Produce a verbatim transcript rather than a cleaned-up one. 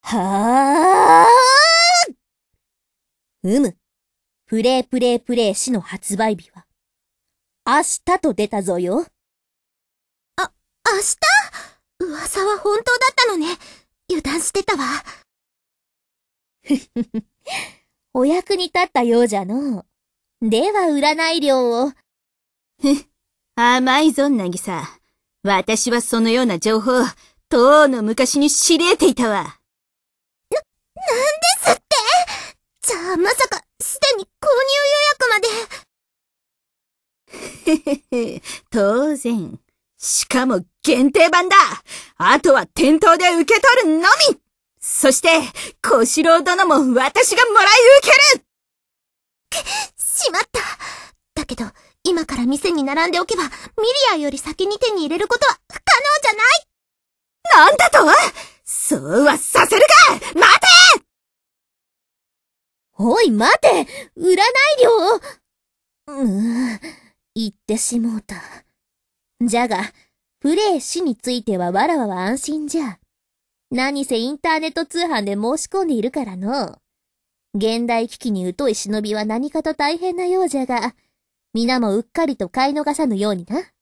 はぁーうむ。プレイプレイプレイ誌の発売日は、明日と出たぞよ。 あ、明日？噂は本当だったのね。油断してたわ。 ふふふ。お役に立ったようじゃのう。では占い料を。 ふっ、甘いぞ、なぎさ。私はそのような情報、とうの昔に知り得ていたわ。な、 なんですって？じゃあまさか、すでに購入予約まで。 へへへ、当然。しかも限定版だ。あとは店頭で受け取るのみ。そして、小四郎殿も私がもらい受ける。 しまった。だけど、今から店に並んでおけば、ミリアより先に手に入れることは不可能じゃない。 なんだと？そうはさせるか！待て！ おい待て！占い料！うー、言ってしもうた。じゃが、プレイ誌についてはわらわは安心じゃ。何せインターネット通販で申し込んでいるからの。現代機器に疎い忍びは何かと大変なようじゃが、皆もうっかりと買い逃さぬようにな。